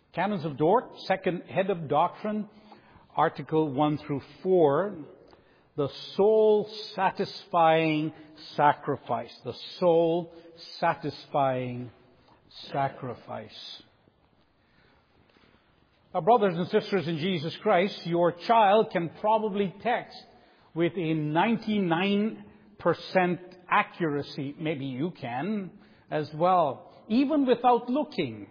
Canons of Dort, second head of doctrine, Article 1 through 4, the soul-satisfying sacrifice. The soul-satisfying sacrifice. Now, brothers and sisters in Jesus Christ, your child can probably text with a 99% accuracy. Maybe you can as well, even without looking.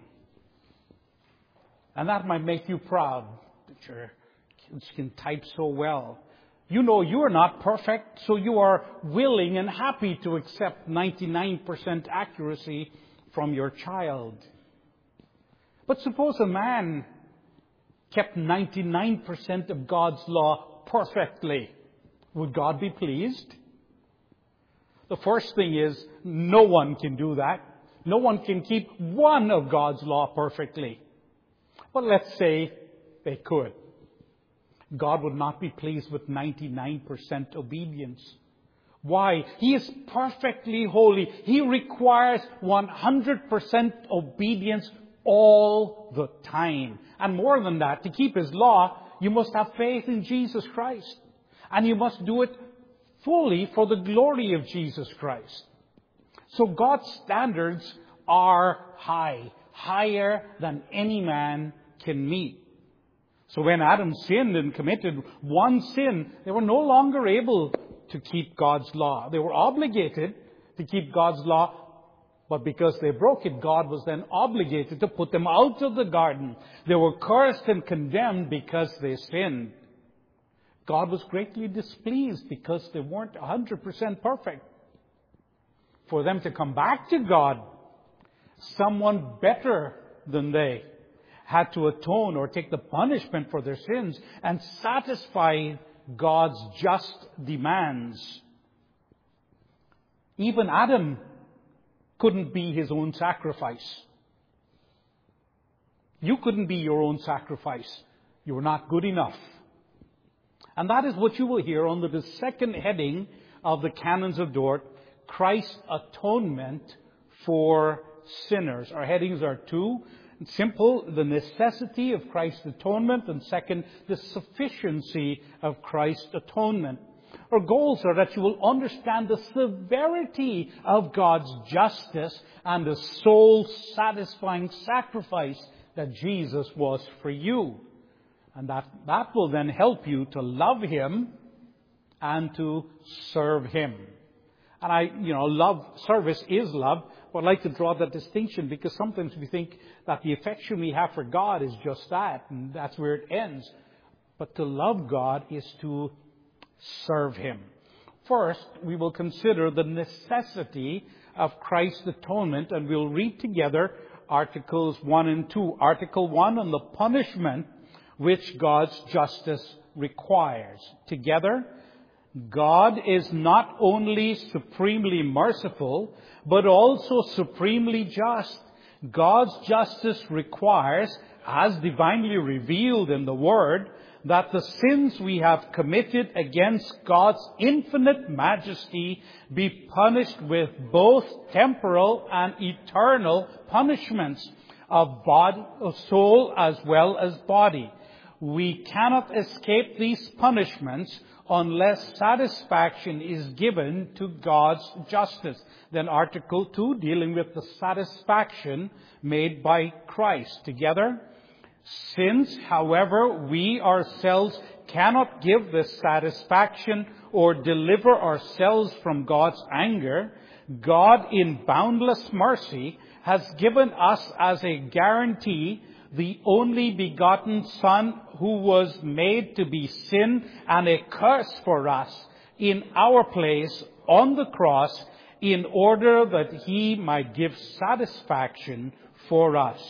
And that might make you proud that your kids can type so well. You know you are not perfect, so you are willing and happy to accept 99% accuracy from your child. But suppose a man kept 99% of God's law perfectly. Would God be pleased? The first thing is, no one can do that. No one can keep one of God's law perfectly. But let's say they could. God would not be pleased with 99% obedience. Why? He is perfectly holy. He requires 100% obedience all the time. And more than that, to keep His law, you must have faith in Jesus Christ. And you must do it fully for the glory of Jesus Christ. So God's standards are high, higher than any man can meet. So when Adam sinned and committed one sin, they were no longer able to keep God's law. They were obligated to keep God's law, but because they broke it, God was then obligated to put them out of the garden. They were cursed and condemned because they sinned. God was greatly displeased because they weren't 100% perfect. For them to come back to God, someone better than they had to atone or take the punishment for their sins and satisfy God's just demands. Even Adam couldn't be his own sacrifice. You couldn't be your own sacrifice. You were not good enough. And that is what you will hear under the second heading of the Canons of Dort, Christ's atonement for sinners. Our headings are two. Simple, the necessity of Christ's atonement, and second, the sufficiency of Christ's atonement. Our goals are that you will understand the severity of God's justice and the soul-satisfying sacrifice that Jesus was for you. And that will then help you to love Him and to serve Him. And love, service is love. But I'd like to draw that distinction because sometimes we think that the affection we have for God is just that, and that's where it ends. But to love God is to serve Him. First, we will consider the necessity of Christ's atonement, and we'll read together Articles 1 and 2. Article 1 on the punishment which God's justice requires. Together, God is not only supremely merciful, but also supremely just. God's justice requires, as divinely revealed in the Word, that the sins we have committed against God's infinite majesty be punished with both temporal and eternal punishments of body, of soul as well as body. We cannot escape these punishments unless satisfaction is given to God's justice. Then Article 2, dealing with the satisfaction made by Christ. Together, since, however, we ourselves cannot give this satisfaction or deliver ourselves from God's anger, God, in boundless mercy, has given us as a guarantee the only begotten Son, who was made to be sin and a curse for us in our place on the cross, in order that He might give satisfaction for us.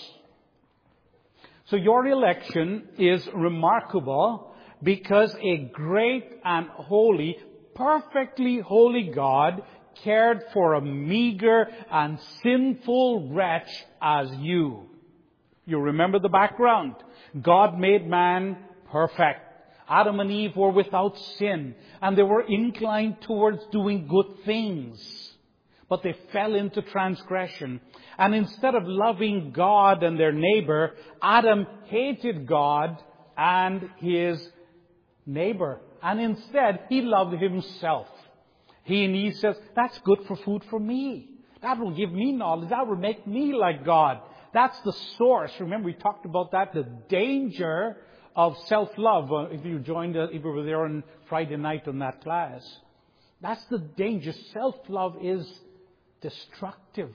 So your election is remarkable because a great and holy, perfectly holy God cared for a meager and sinful wretch as you. You remember the background. God made man perfect. Adam and Eve were without sin, and they were inclined towards doing good things. But they fell into transgression. And instead of loving God and their neighbor, Adam hated God and his neighbor. And instead, he loved himself. He says, that's good for food for me. That will give me knowledge. That will make me like God. That's the source. Remember, we talked about that, the danger of self-love. If you were there on Friday night on that class. That's the danger. Self-love is destructive.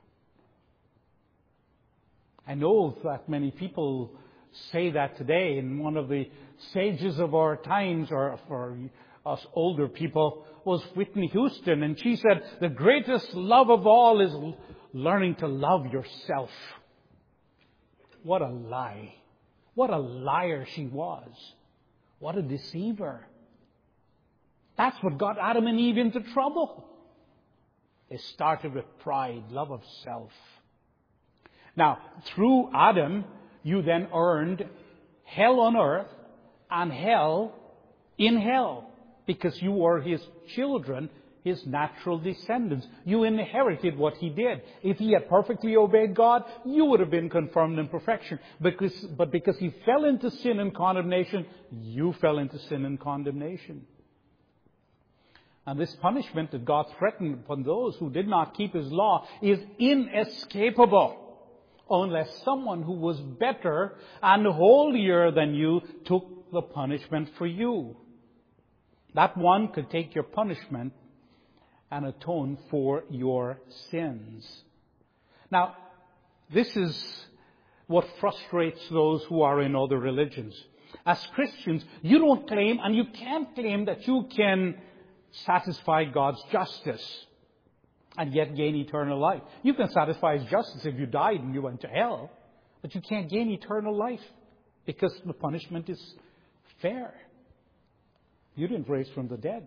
I know that many people say that today, and one of the sages of our times, or for us older people, was Whitney Houston, and she said, the greatest love of all is learning to love yourself. What a lie. What a liar she was. What a deceiver. That's what got Adam and Eve into trouble. It started with pride, love of self. Now, through Adam, you then earned hell on earth and hell in hell, because you were his children, his natural descendants. You inherited what he did. If he had perfectly obeyed God, you would have been confirmed in perfection. But because he fell into sin and condemnation, you fell into sin and condemnation. And this punishment that God threatened upon those who did not keep his law is inescapable, unless someone who was better and holier than you took the punishment for you. That one could take your punishment and atone for your sins. Now, this is what frustrates those who are in other religions. As Christians, you don't claim, and you can't claim, that you can satisfy God's justice and yet gain eternal life. You can satisfy his justice if you died and you went to hell, but you can't gain eternal life because the punishment is fair. You didn't raise from the dead.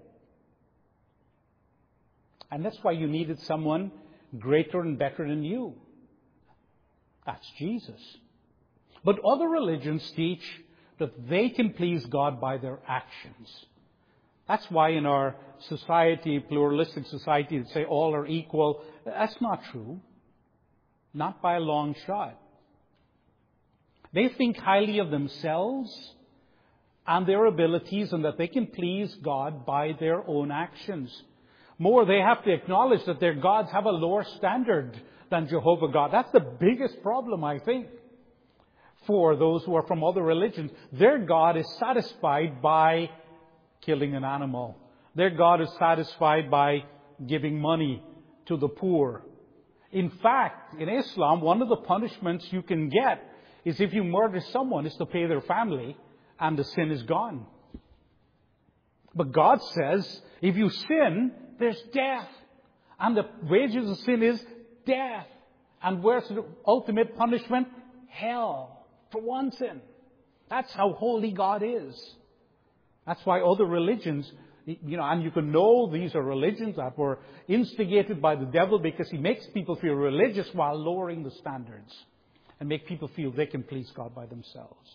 And that's why you needed someone greater and better than you. That's Jesus. But other religions teach that they can please God by their actions. That's why in our society, pluralistic society, they say all are equal. That's not true. Not by a long shot. They think highly of themselves and their abilities, and that they can please God by their own actions. More, they have to acknowledge that their gods have a lower standard than Jehovah God. That's the biggest problem, I think, for those who are from other religions. Their God is satisfied by killing an animal. Their God is satisfied by giving money to the poor. In fact, in Islam, one of the punishments you can get is if you murder someone, is to pay their family, and the sin is gone. But God says, if you sin, there's death. And the wages of sin is death. And where's the ultimate punishment? Hell. For one sin. That's how holy God is. That's why other religions, and you can know these are religions that were instigated by the devil, because he makes people feel religious while lowering the standards and make people feel they can please God by themselves.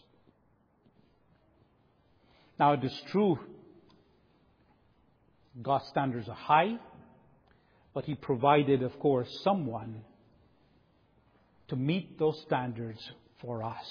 Now, it is true, God's standards are high, but he provided, of course, someone to meet those standards for us.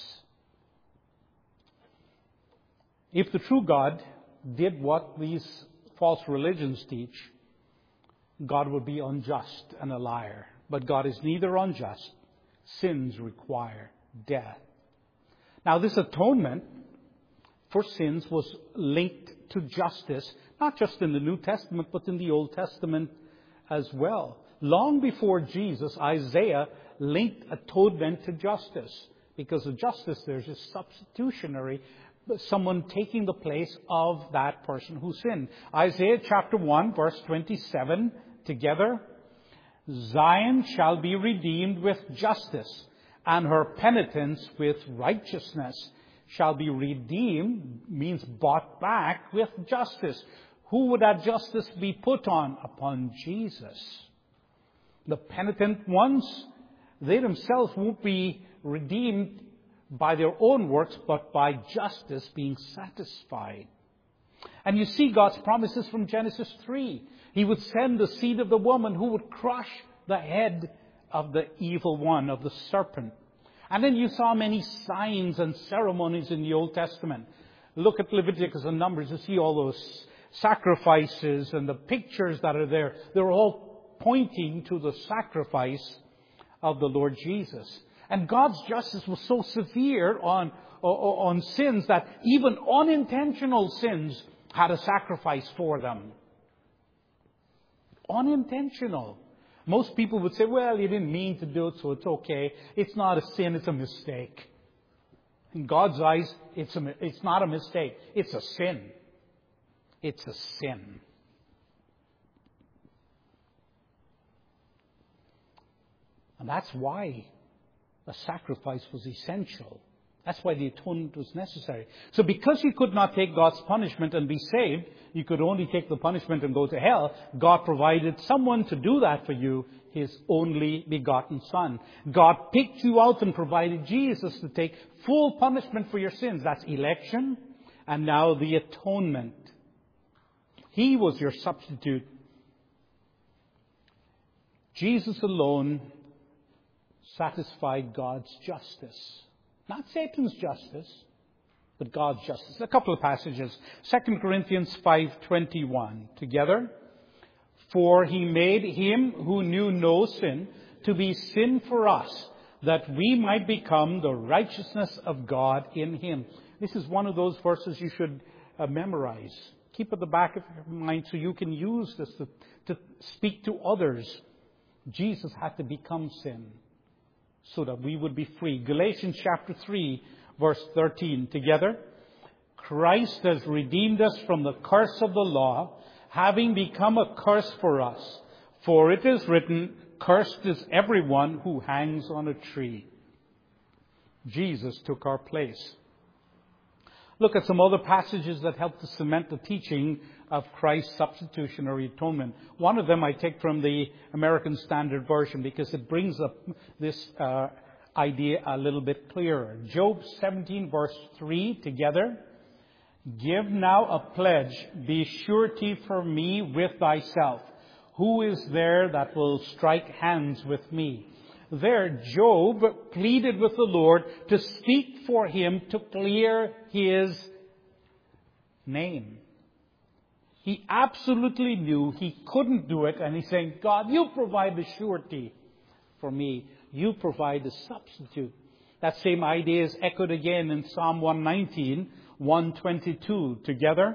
If the true God did what these false religions teach, God would be unjust and a liar. But God is neither unjust. Sins require death. Now, this atonement for sins was linked to justice, not just in the New Testament, but in the Old Testament as well. Long before Jesus, Isaiah linked atonement to justice, because the justice there is substitutionary, someone taking the place of that person who sinned. Isaiah chapter 1, verse 27, together. Zion shall be redeemed with justice, and her penitence with righteousness. Shall be redeemed means bought back with justice. Who would that justice be put on? Upon Jesus. The penitent ones, they themselves won't be redeemed by their own works, but by justice being satisfied. And you see God's promises from Genesis 3. He would send the seed of the woman who would crush the head of the evil one, of the serpent. And then you saw many signs and ceremonies in the Old Testament. Look at Leviticus and Numbers, you see all those sacrifices and the pictures that are there. They're all pointing to the sacrifice of the Lord Jesus. And God's justice was so severe on sins that even unintentional sins had a sacrifice for them. Unintentional. Most people would say, well, you didn't mean to do it, so it's okay. It's not a sin, it's a mistake. In God's eyes, it's not a mistake. It's a sin. It's a sin. And that's why a sacrifice was essential. That's why the atonement was necessary. So because you could not take God's punishment and be saved, you could only take the punishment and go to hell, God provided someone to do that for you, His only begotten Son. God picked you out and provided Jesus to take full punishment for your sins. That's election, and now the atonement. He was your substitute. Jesus alone satisfied God's justice. Not Satan's justice, but God's justice. A couple of passages. 2 Corinthians 5:21. Together. For He made Him who knew no sin to be sin for us, that we might become the righteousness of God in Him. This is one of those verses you should memorize. Keep at the back of your mind so you can use this to speak to others. Jesus had to become sin so that we would be free. Galatians chapter 3, verse 13. Together. Christ has redeemed us from the curse of the law, having become a curse for us. For it is written, cursed is everyone who hangs on a tree. Jesus took our place. Look at some other passages that help to cement the teaching of Christ's substitutionary atonement. One of them I take from the American Standard Version because it brings up this idea a little bit clearer. Job 17 verse 3 together. Give now a pledge, be surety for me with thyself. Who is there that will strike hands with me? There, Job pleaded with the Lord to speak for him to clear his name. He absolutely knew he couldn't do it, and he's saying, God, you provide the surety for me. You provide the substitute. That same idea is echoed again in Psalm 119, 122. Together,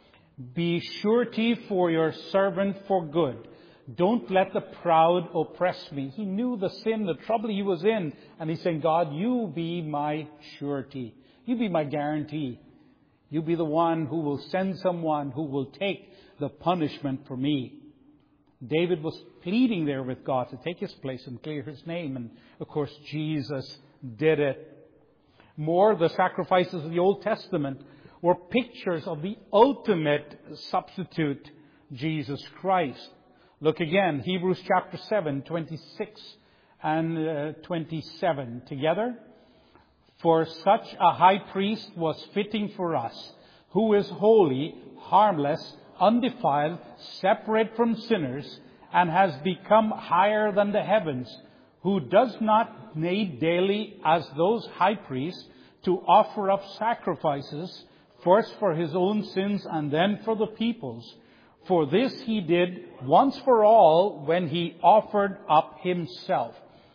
be surety for your servant for good. Don't let the proud oppress me. He knew the sin, the trouble he was in. And he's saying, God, you be my surety. You be my guarantee. You be the one who will send someone who will take the punishment for me. David was pleading there with God to take his place and clear his name. And of course, Jesus did it. More, the sacrifices of the Old Testament were pictures of the ultimate substitute, Jesus Christ. Look again, Hebrews chapter 7, 26 and 27 together. For such a high priest was fitting for us, who is holy, harmless, undefiled, separate from sinners, and has become higher than the heavens, who does not need daily, as those high priests, to offer up sacrifices, first for his own sins and then for the people's. For this he did once for all when he offered up himself.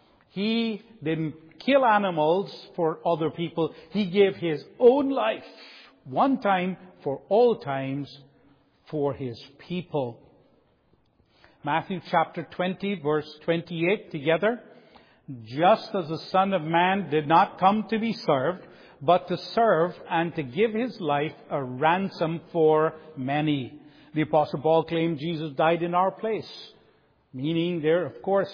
He didn't kill animals for other people. He gave his own life, one time for all times, for his people. Matthew chapter 20, verse 28 together. Just as the Son of Man did not come to be served, but to serve and to give his life a ransom for many. The Apostle Paul claimed Jesus died in our place. Meaning there, of course,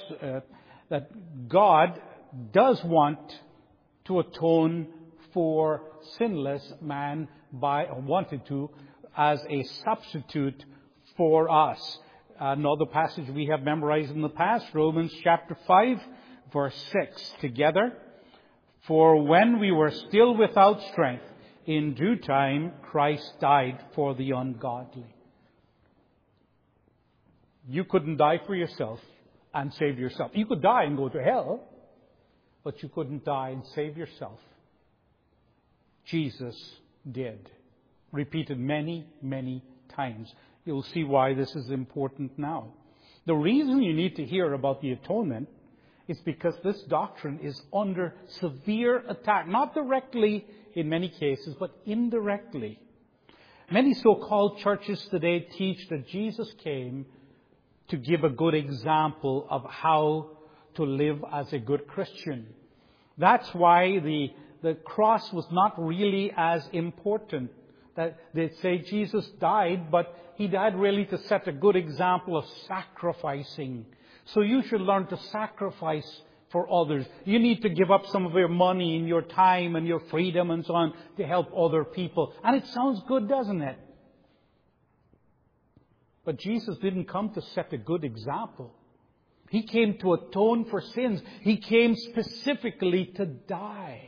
that God does want to atone for sinless man wanted to as a substitute for us. Another passage we have memorized in the past, Romans chapter 5, verse 6 together. For when we were still without strength, in due time, Christ died for the ungodly. You couldn't die for yourself and save yourself. You could die and go to hell, but you couldn't die and save yourself. Jesus did. Repeated many, many times. You'll see why this is important now. The reason you need to hear about the atonement is because this doctrine is under severe attack. Not directly in many cases, but indirectly. Many so-called churches today teach that Jesus came to give a good example of how to live as a good Christian. That's why the cross was not really as important. That they say Jesus died, but He died really to set a good example of sacrificing. So you should learn to sacrifice for others. You need to give up some of your money and your time and your freedom and so on to help other people. And it sounds good, doesn't it? But Jesus didn't come to set a good example. He came to atone for sins. He came specifically to die.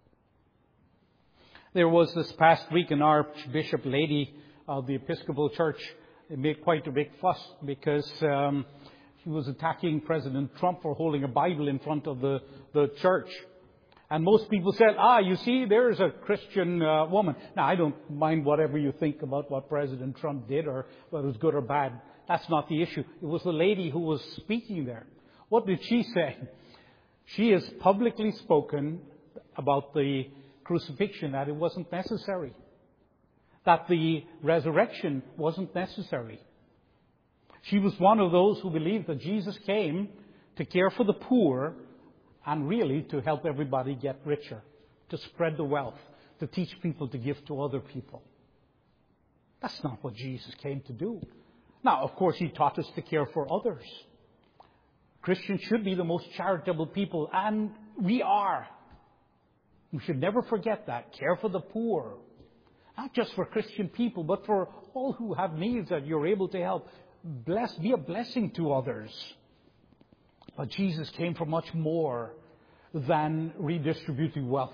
There was this past week an Archbishop lady of the Episcopal Church made quite a big fuss because she was attacking President Trump for holding a Bible in front of the church. And most people said, you see, there's a Christian woman. Now, I don't mind whatever you think about what President Trump did or whether it was good or bad. That's not the issue. It was the lady who was speaking there. What did she say? She has publicly spoken about the crucifixion, that it wasn't necessary. That the resurrection wasn't necessary. She was one of those who believed that Jesus came to care for the poor and really to help everybody get richer, to spread the wealth, to teach people to give to other people. That's not what Jesus came to do. Now, of course, He taught us to care for others. Christians should be the most charitable people, and we are. We should never forget that. Care for the poor. Not just for Christian people, but for all who have needs that you're able to help. Be a blessing to others. But Jesus came for much more than redistributing wealth.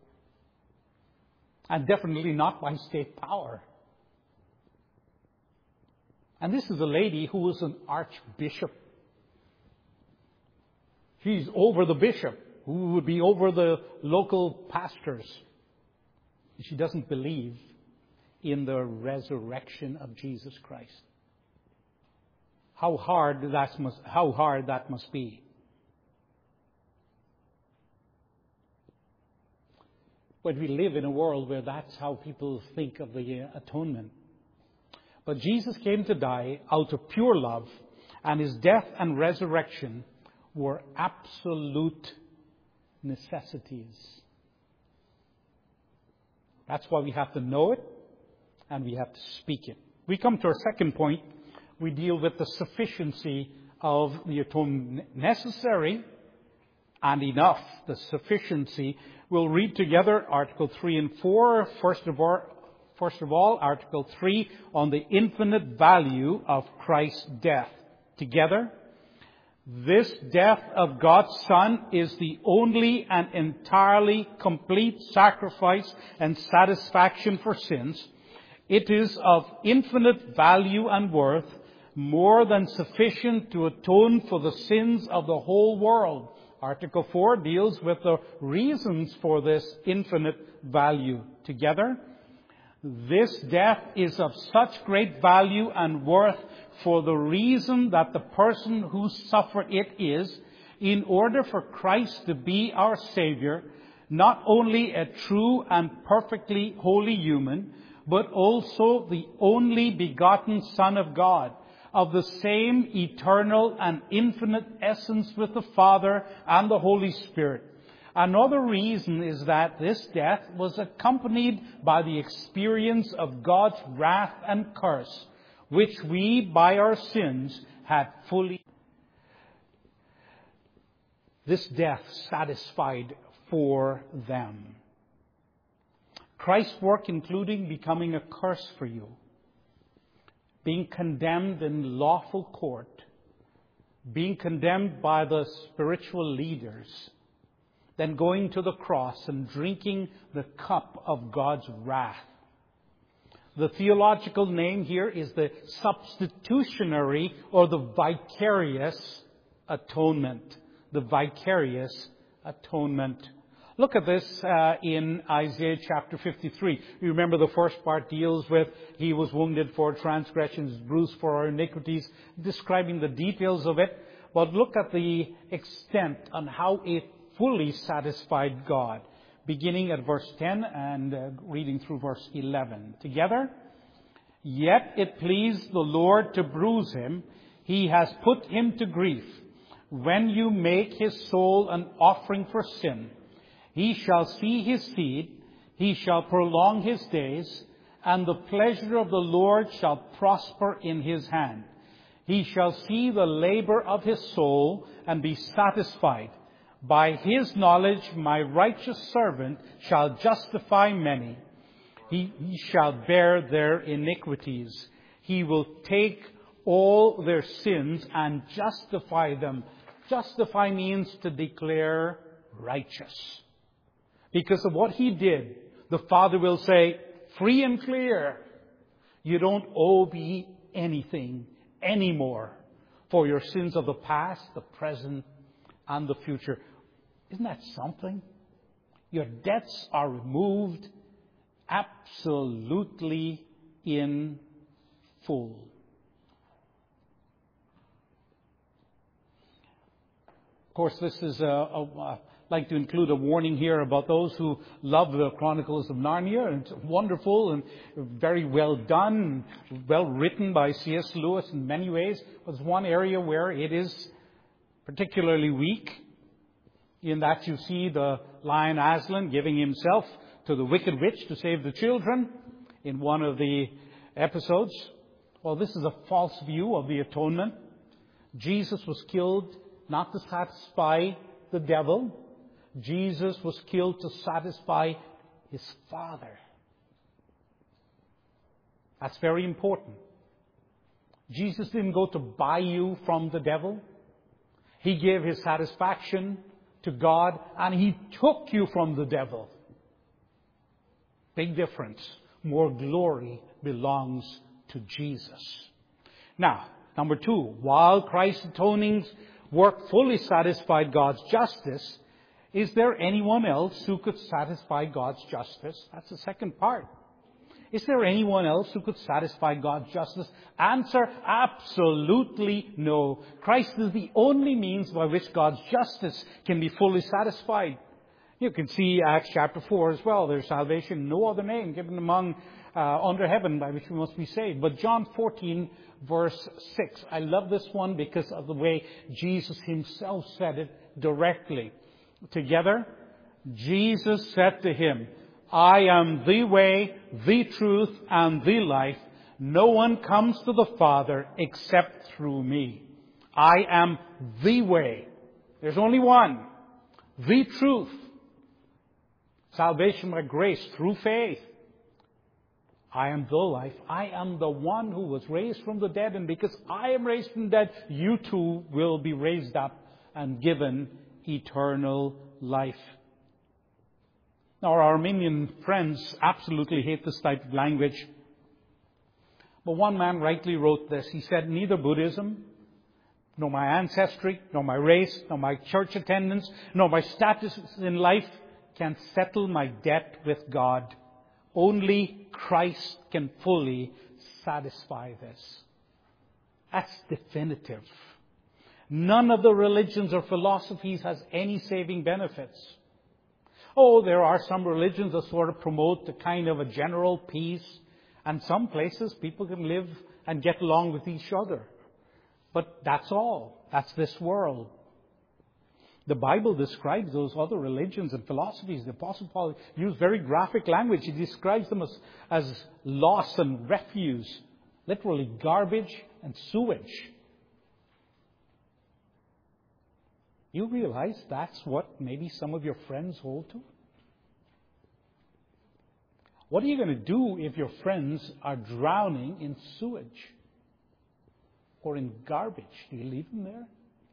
And definitely not by state power. And this is a lady who was an archbishop. She's over the bishop, who would be over the local pastors. She doesn't believe in the resurrection of Jesus Christ. How hard that must be. But we live in a world where that's how people think of the atonement. But Jesus came to die out of pure love, and His death and resurrection were absolute necessities. That's why we have to know it and we have to speak it. We come to our second point. We deal with the sufficiency of the atonement. Necessary and enough. The sufficiency. We'll read together Article 3 and 4. First of all, Article 3 on the infinite value of Christ's death. Together. This death of God's Son is the only and entirely complete sacrifice and satisfaction for sins. It is of infinite value and worth, more than sufficient to atone for the sins of the whole world. Article 4 deals with the reasons for this infinite value. Together, this death is of such great value and worth for the reason that the person who suffered it is, in order for Christ to be our Savior, not only a true and perfectly holy human, but also the only begotten Son of God, of the same eternal and infinite essence with the Father and the Holy Spirit. Another reason is that this death was accompanied by the experience of God's wrath and curse, which we, by our sins, had fully. This death satisfied for them. Christ's work including becoming a curse for you, being condemned in lawful court, being condemned by the spiritual leaders, then going to the cross and drinking the cup of God's wrath. The theological name here is the substitutionary or the vicarious atonement. The vicarious atonement. Look at this in Isaiah chapter 53. You remember the first part deals with He was wounded for transgressions, bruised for our iniquities, describing the details of it. But look at the extent on how it fully satisfied God. Beginning at verse 10 and reading through verse 11. Together. Yet it pleased the Lord to bruise him. He has put him to grief. When you make his soul an offering for sin, he shall see his seed, he shall prolong his days, and the pleasure of the Lord shall prosper in his hand. He shall see the labor of his soul and be satisfied. By his knowledge my righteous servant shall justify many. He shall bear their iniquities. He will take all their sins and justify them. Justify means to declare righteous. Because of what he did, the Father will say, free and clear, you don't owe me anything anymore for your sins of the past, the present, and the future. Isn't that something? Your debts are removed absolutely in full. Of course, this is like to include a warning here about those who love the Chronicles of Narnia. And it's wonderful and very well done, well written by C.S. Lewis in many ways. But there's one area where it is particularly weak, in that you see the lion Aslan giving himself to the wicked witch to save the children in one of the episodes. Well, this is a false view of the atonement. Jesus was killed not to satisfy the devil. Jesus was killed to satisfy his Father. That's very important. Jesus didn't go to buy you from the devil. He gave his satisfaction to God, and he took you from the devil. Big difference. More glory belongs to Jesus. Now, number 2, while Christ's atoning work fully satisfied God's justice, is there anyone else who could satisfy God's justice? That's the second part. Is there anyone else who could satisfy God's justice? Answer, absolutely no. Christ is the only means by which God's justice can be fully satisfied. You can see Acts chapter 4 as well. There's salvation, no other name given among under heaven by which we must be saved. But John 14 verse 6. I love this one because of the way Jesus himself said it directly. Together, Jesus said to him, I am the way, the truth, and the life. No one comes to the Father except through me. I am the way. There's only one. The truth. Salvation by grace through faith. I am the life. I am the one who was raised from the dead. And because I am raised from the dead, you too will be raised up and given eternal life. Now, our Armenian friends absolutely hate this type of language. But one man rightly wrote this. He said, neither Buddhism, nor my ancestry, nor my race, nor my church attendance, nor my status in life can settle my debt with God. Only Christ can fully satisfy this. That's definitive. None of the religions or philosophies has any saving benefits. Oh, there are some religions that sort of promote a kind of a general peace. And some places people can live and get along with each other. But that's all. That's this world. The Bible describes those other religions and philosophies. The Apostle Paul used very graphic language. He describes them as loss and refuse. Literally garbage and sewage. You realize that's what maybe some of your friends hold to? What are you going to do if your friends are drowning in sewage or in garbage? Do you leave them there?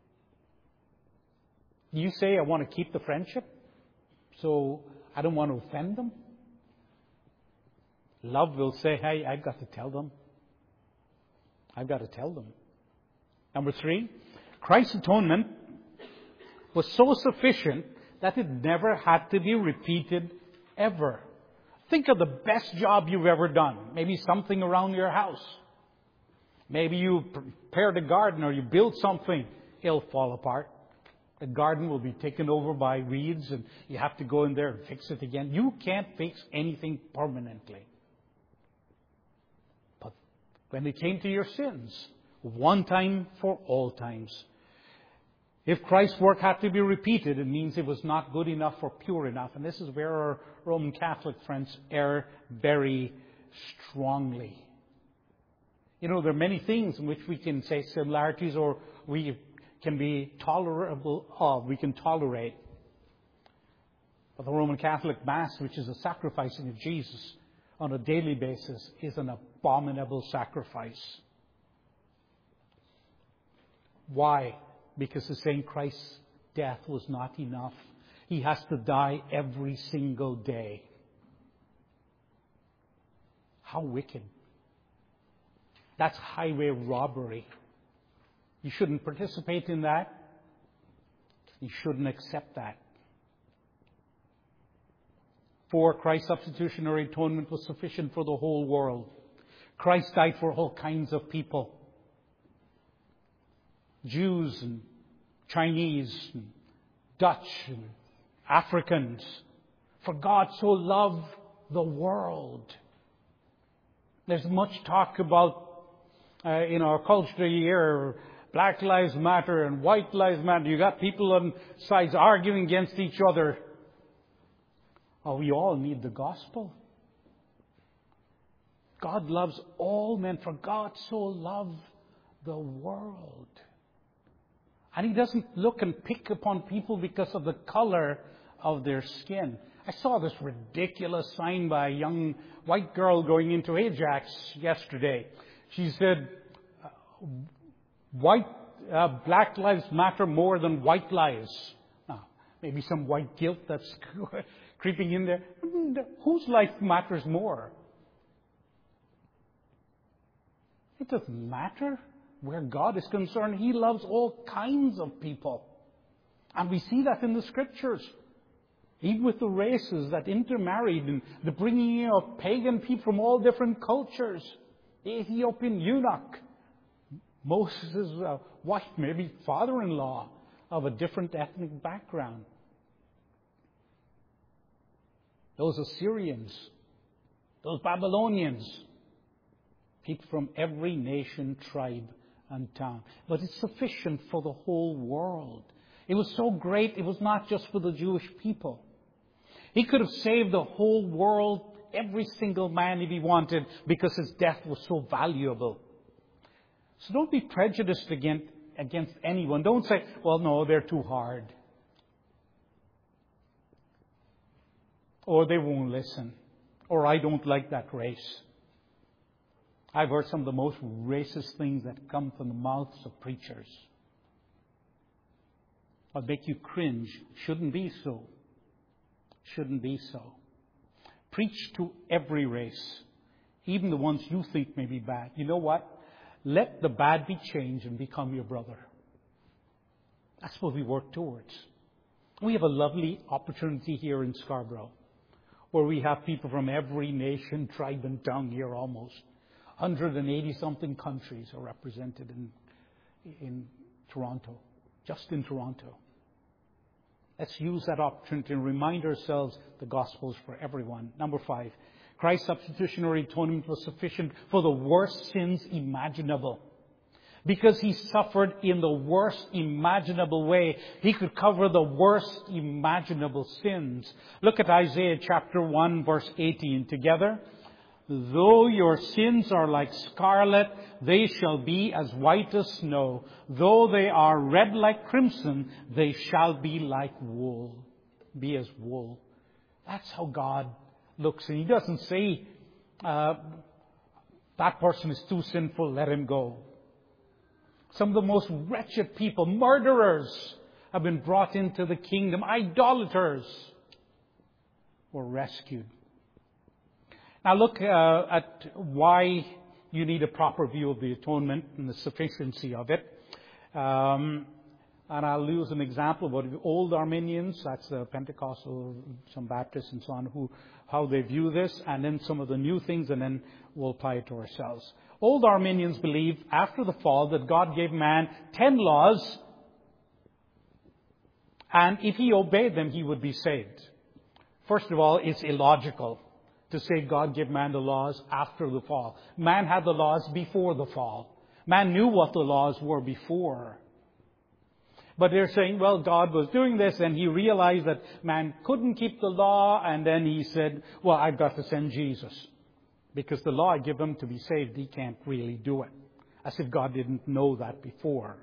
Do you say, I want to keep the friendship, so I don't want to offend them? Love will say, hey, I've got to tell them. I've got to tell them. Number 3, Christ's atonement was so sufficient that it never had to be repeated ever. Think of the best job you've ever done. Maybe something around your house. Maybe you prepared a garden or you built something. It'll fall apart. The garden will be taken over by weeds and you have to go in there and fix it again. You can't fix anything permanently. But when it came to your sins, one time for all times, if Christ's work had to be repeated, it means it was not good enough or pure enough. And this is where our Roman Catholic friends err very strongly. You know, there are many things in which we can say similarities or we can be tolerable of, we can tolerate. But the Roman Catholic Mass, which is a sacrificing of Jesus on a daily basis, is an abominable sacrifice. Why? Because the saying Christ's death was not enough. He has to die every single day. How wicked. That's highway robbery. You shouldn't participate in that. You shouldn't accept that. 4, Christ's substitutionary atonement was sufficient for the whole world. Christ died for all kinds of people. Jews and Chinese and Dutch and Africans. For God so loved the world. There's much talk about in our culture here, Black Lives Matter and White Lives Matter. You got people on sides arguing against each other. Oh, we all need the gospel. God loves all men, for God so loved the world. And He doesn't look and pick upon people because of the color of their skin. I saw this ridiculous sign by a young white girl going into Ajax yesterday. She said, Black lives matter more than white lives. Now, maybe some white guilt that's creeping in there. Whose life matters more? It doesn't matter. Where God is concerned, He loves all kinds of people. And we see that in the Scriptures. Even with the races that intermarried and the bringing in of pagan people from all different cultures. The Ethiopian eunuch. Moses' wife, maybe father-in-law of a different ethnic background. Those Assyrians. Those Babylonians. People from every nation, tribe, and tongue. But it's sufficient for the whole world. It was so great, it was not just for the Jewish people. He could have saved the whole world, every single man if He wanted, because His death was so valuable. So don't be prejudiced against anyone. Don't say, well, no, they're too hard. Or they won't listen. Or I don't like that race. I've heard some of the most racist things that come from the mouths of preachers. Or make you cringe. Shouldn't be so. Shouldn't be so. Preach to every race. Even the ones you think may be bad. You know what? Let the bad be changed and become your brother. That's what we work towards. We have a lovely opportunity here in Scarborough, where we have people from every nation, tribe, and tongue here almost. 180-something countries are represented in Toronto, just in Toronto. Let's use that opportunity and remind ourselves the gospel is for everyone. Number 5, Christ's substitutionary atonement was sufficient for the worst sins imaginable. Because He suffered in the worst imaginable way, He could cover the worst imaginable sins. Look at Isaiah chapter 1, verse 18 together. Though your sins are like scarlet, they shall be as white as snow. Though they are red like crimson, they shall be like wool. Be as wool. That's how God looks. And He doesn't say, that person is too sinful, let him go. Some of the most wretched people, murderers, have been brought into the kingdom. Idolaters were rescued. Now look at why you need a proper view of the atonement and the sufficiency of it. And I'll use an example of what the old Arminians, that's the Pentecostal, some Baptists and so on, how they view this, and then some of the new things, and then we'll apply it to ourselves. Old Arminians believe after the fall that God gave man 10 laws, and if he obeyed them, he would be saved. First of all, it's illogical to say God gave man the laws after the fall. Man had the laws before the fall. Man knew what the laws were before. But they're saying, well, God was doing this, and he realized that man couldn't keep the law, and then he said, well, I've got to send Jesus. Because the law I give him to be saved, he can't really do it. As if God didn't know that before.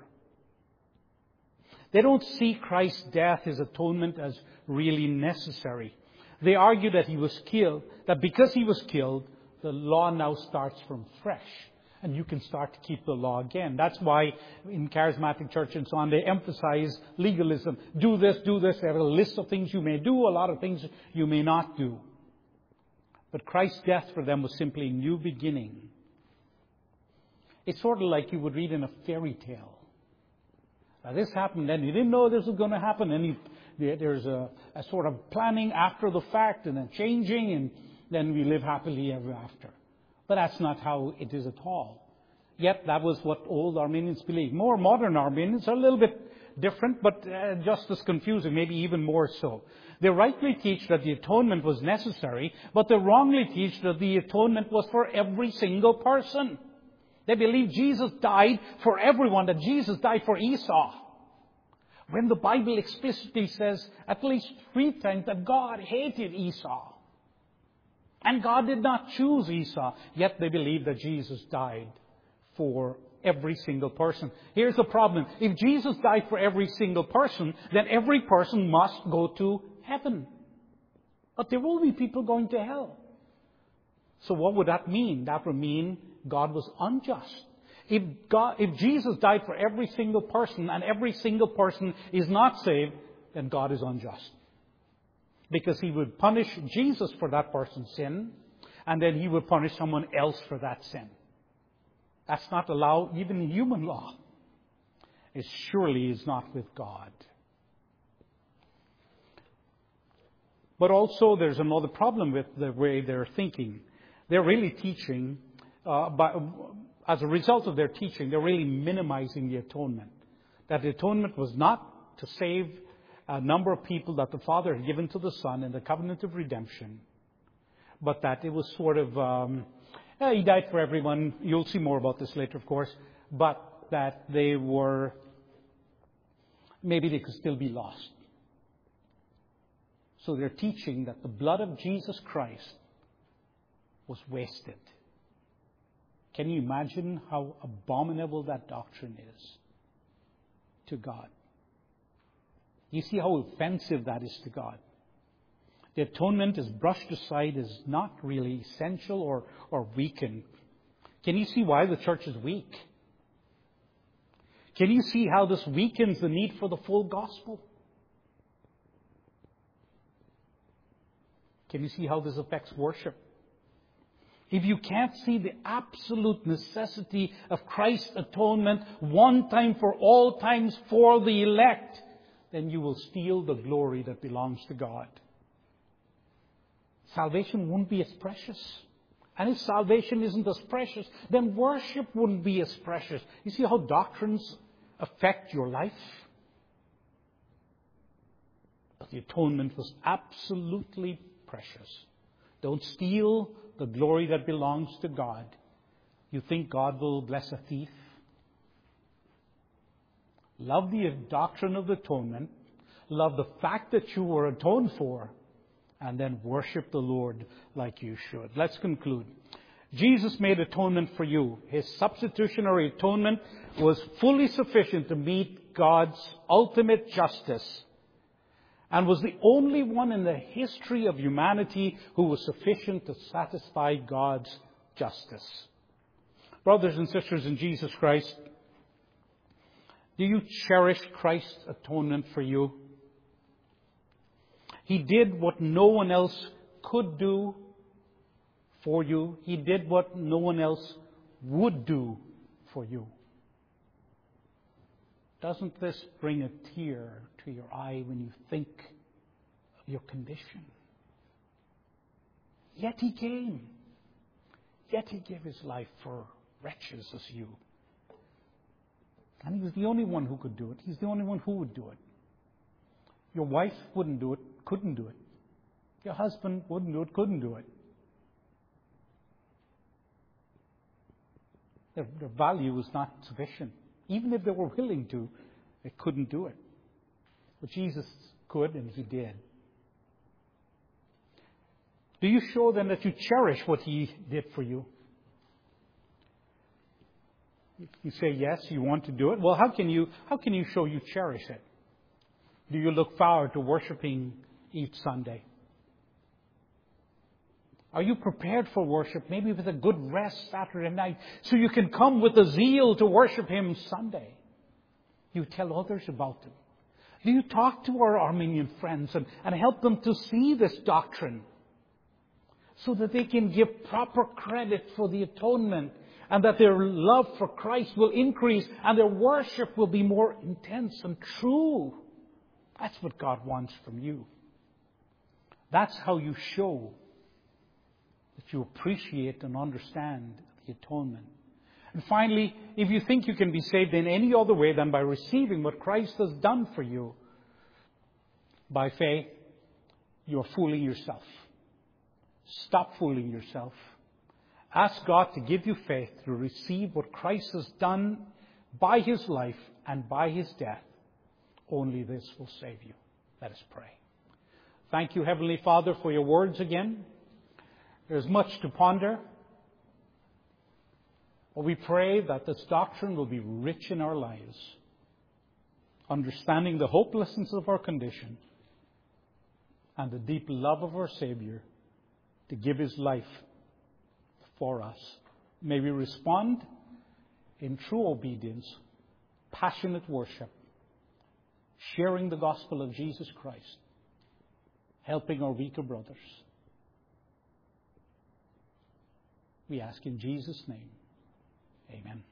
They don't see Christ's death, his atonement, as really necessary. They argue that he was killed, that because he was killed, the law now starts from fresh. And you can start to keep the law again. That's why in charismatic church and so on, they emphasize legalism. Do this, do this. They have a list of things you may do, a lot of things you may not do. But Christ's death for them was simply a new beginning. It's sort of like you would read in a fairy tale. Now this happened, then you didn't know this was going to happen. And there's a sort of planning after the fact, and then changing, and then we live happily ever after. But that's not how it is at all. Yet that was what old Arminians believed. More modern Arminians are a little bit different, but just as confusing, maybe even more so. They rightly teach that the atonement was necessary, but they wrongly teach that the atonement was for every single person. They believe Jesus died for everyone, that Jesus died for Esau. When the Bible explicitly says at least 3 times that God hated Esau. And God did not choose Esau, yet they believe that Jesus died for every single person. Here's the problem. If Jesus died for every single person, then every person must go to heaven. But there will be people going to hell. So what would that mean? That would mean God was unjust. If Jesus died for every single person and every single person is not saved, then God is unjust. Because he would punish Jesus for that person's sin, and then he would punish someone else for that sin. That's not allowed even in human law. It surely is not with God. But also there's another problem with the way they're thinking. They're really teaching, as a result of their teaching, they're really minimizing the atonement. That the atonement was not to save a number of people that the Father had given to the Son in the covenant of redemption, but that it was sort of, he died for everyone. You'll see more about this later, of course, but that maybe they could still be lost. So they're teaching that the blood of Jesus Christ was wasted. Can you imagine how abominable that doctrine is to God? You see how offensive that is to God. The atonement is brushed aside as not really essential or weakened. Can you see why the church is weak? Can you see how this weakens the need for the full gospel? Can you see how this affects worship? If you can't see the absolute necessity of Christ's atonement one time for all times for the elect, then you will steal the glory that belongs to God. Salvation won't be as precious. And if salvation isn't as precious, then worship wouldn't be as precious. You see how doctrines affect your life? But the atonement was absolutely precious. Don't steal the glory that belongs to God. You think God will bless a thief? Love the doctrine of the atonement. Love the fact that you were atoned for. And then worship the Lord like you should. Let's conclude. Jesus made atonement for you. His substitutionary atonement was fully sufficient to meet God's ultimate justice, and was the only one in the history of humanity who was sufficient to satisfy God's justice. Brothers and sisters in Jesus Christ, do you cherish Christ's atonement for you? He did what no one else could do for you. He did what no one else would do for you. Doesn't this bring a tear to your eye when you think of your condition? Yet He came. Yet He gave His life for wretches as you. And He was the only one who could do it. He's the only one who would do it. Your wife wouldn't do it, couldn't do it. Your husband wouldn't do it, couldn't do it. Their value was not sufficient. Even if they were willing to, they couldn't do it. But Jesus could, and He did. Do you show then that you cherish what He did for you? You say yes, you want to do it. Well, how can you show you cherish it? Do you look forward to worshiping each Sunday? Are you prepared for worship, maybe with a good rest Saturday night, so you can come with a zeal to worship Him Sunday? You tell others about Him. Do you talk to our Armenian friends and help them to see this doctrine so that they can give proper credit for the atonement and that their love for Christ will increase and their worship will be more intense and true? That's what God wants from you. That's how you show that you appreciate and understand the atonement. And finally, if you think you can be saved in any other way than by receiving what Christ has done for you by faith, you're fooling yourself. Stop fooling yourself. Ask God to give you faith to receive what Christ has done by His life and by His death. Only this will save you. Let us pray. Thank you, Heavenly Father, for your words again. There's much to ponder. But we pray that this doctrine will be rich in our lives, understanding the hopelessness of our condition and the deep love of our Savior to give His life for us. May we respond in true obedience, passionate worship, sharing the gospel of Jesus Christ, helping our weaker brothers. We ask in Jesus' name. Amen.